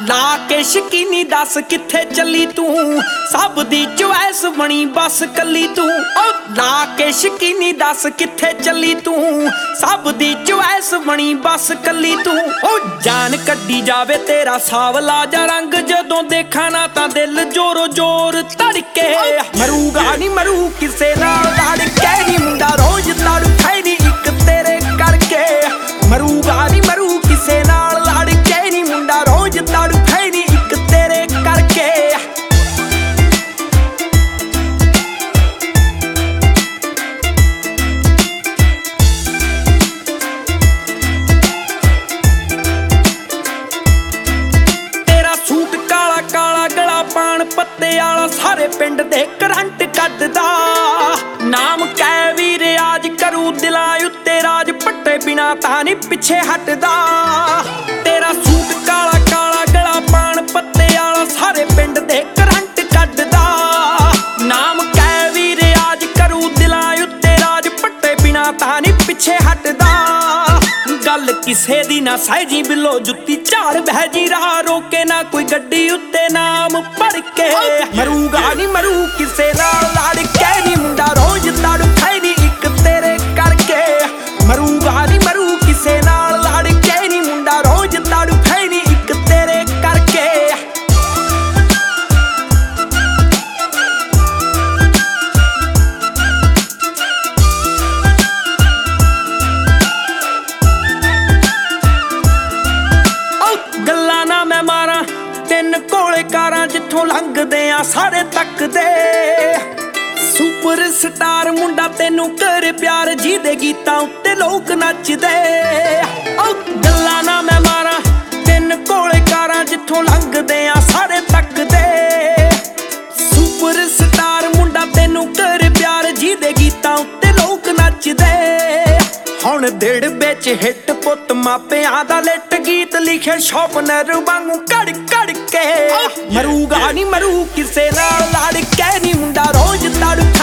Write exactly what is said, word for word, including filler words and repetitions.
ला के शकीनी दस किथे चली तू, सब दी चॉइस बनी बस कली तू। ओ ला के शकीनी दस किथे चली तू, सब दी चॉइस बनी बस कली तू। ओ जान कड्डी जावे तेरा सावला जा रंग, जदों देखा ना तां दिल जोरो जोर धड़के। मरूगा नी मरू किसे नाल लड़ के नी, मुंडा रोज तड़फे नी इक तेरे करके। मरूगा नी मरू किसे नाल लड़ के नी, मुंडा रोज तड़फे नी इक तेरे करके। तेरा सूट काला काला गला पान पत्ते आला, सारे पिंड दे करंट कड्डदा। नाम कै वी रियाज करू दिलां उत्ते राज, पट्टे बिना तां नी पिछे हटदा। तेरा सूट काला काला गला पान पत्ते आला, सारे पिंड दे करंट कड्डदा। नाम कै वी रियाज करू दिलां उत्ते राज, पट्टे बिना तां नी पिछे हटदा। गल किसे दी ना सहजी बिलो जुत्ती झाड़ बह जी, राह रोके ना कोई गड्डी उत्ते नाम पढ़ के। मरूगा नी मरू किसे नाल लड़ के नी, मुंडा रोज तड़फे नी इक तेरे करके। मरूगा नी मरू किसे नाल लड़ के नी, मुंडा रोज तड़फे नी इक तेरे करके। गल्लां ना मैं मारां तिन कोले कारां, जिथों लंघदे आ सारे तकदे। सुपर स्टार मुंडा तेनू कर प्यार, जी दे गीतां उत्ते लोक नचदे। गल्लां ना मैं मारां तिन कोले कारां, जिथों लंघदे आ सारे तकदे। सुपर स्टार मुंडा तेनू कर प्यार, जी दे गीतां उत्ते लोक नचदे। हुण दिड़ बिच हिट पुत मापियां दा लिट, गीत लिखे शॉपनर वांगू कड़ कड़ के। मरूगा नी मरू किसे नाल लड़ के नी, मुंडा रोज तड़